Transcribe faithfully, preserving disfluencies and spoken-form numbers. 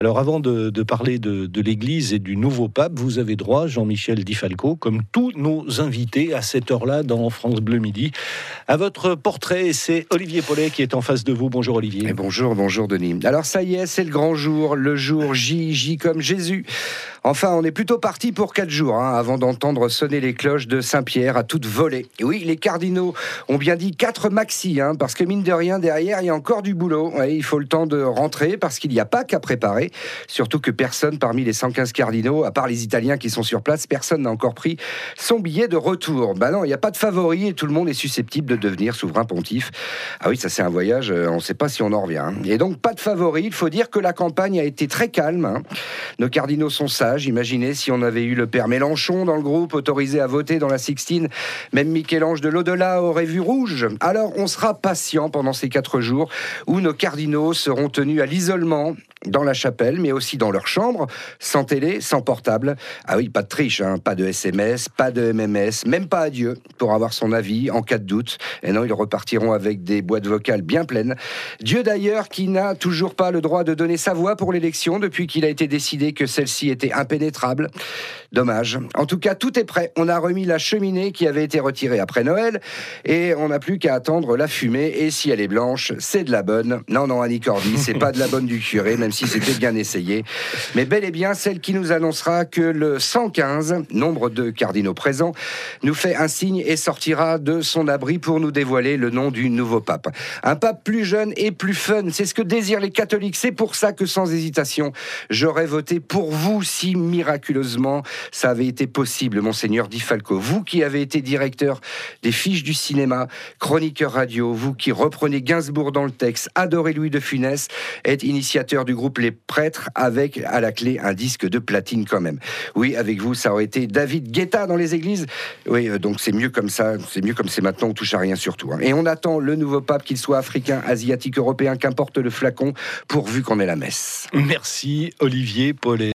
Alors avant de, de parler de, de l'Église et du nouveau pape, vous avez droit, Jean-Michel Di Falco, comme tous nos invités à cette heure-là dans France Bleu Midi, à votre portrait. C'est Olivier Paulet qui est en face de vous. Bonjour Olivier. Et bonjour, bonjour Denis. Alors ça y est, c'est le grand jour, le jour J, J comme Jésus. Enfin, on est plutôt parti pour quatre jours, hein, avant d'entendre sonner les cloches de Saint-Pierre à toute volée. Et oui, les cardinaux ont bien dit quatre maxi, hein, parce que mine de rien, derrière, il y a encore du boulot. Ouais, il faut le temps de rentrer, parce qu'il n'y a pas qu'à préparer. Surtout que personne parmi les cent quinze cardinaux, à part les Italiens qui sont sur place, personne n'a encore pris son billet de retour. Ben non, il n'y a pas de favori et tout le monde est susceptible de devenir souverain pontife. Ah oui, ça c'est un voyage, on ne sait pas si on en revient. Hein. Et donc pas de favori, il faut dire que la campagne a été très calme. Hein. Nos cardinaux sont sages. Imaginez si on avait eu le père Mélenchon dans le groupe, autorisé à voter dans la Sixtine, même Michel-Ange de l'au-delà aurait vu rouge. Alors on sera patient pendant ces quatre jours où nos cardinaux seront tenus à l'isolement dans la chapelle, mais aussi dans leur chambre, sans télé, sans portable. Ah oui, pas de triche, hein, pas de S M S, pas de M M S, même pas adieu pour avoir son avis en cas de doute. Et non, ils repartiront avec des boîtes vocales bien pleines. Dieu d'ailleurs qui n'a toujours pas le droit de donner sa voix pour l'élection depuis qu'il a été décidé que celle-ci était impénétrable. Dommage. En tout cas, tout est prêt. On a remis la cheminée qui avait été retirée après Noël et on n'a plus qu'à attendre la fumée. Et si elle est blanche, c'est de la bonne. Non, non, Annie Cordy, c'est pas de la bonne du curé, même si c'était bien essayé. Mais bel et bien celle qui nous annoncera que le cent quinze, nombre de cardinaux présents, nous fait un signe et sortira de son abri pour nous dévoiler le nom du nouveau pape. Un pape plus jeune et plus fun, c'est ce que désirent les catholiques. C'est pour ça que sans hésitation, j'aurais voté pour vous si miraculeusement ça avait été possible, Monseigneur Di Falco. Vous qui avez été directeur des fiches du cinéma, chroniqueur radio, vous qui reprenez Gainsbourg dans le texte, adorez Louis de Funès, êtes initiateur du groupe Les Prêtres avec à la clé un disque de platine quand même. Oui, avec vous, ça aurait été David Guetta dans les églises. Oui, euh, donc c'est mieux comme ça, c'est mieux comme c'est maintenant, on touche à rien surtout. Hein. Et on attend le nouveau pape, qu'il soit africain, asiatique, européen, qu'importe le flacon, pourvu qu'on ait la messe. Merci Olivier Paulet.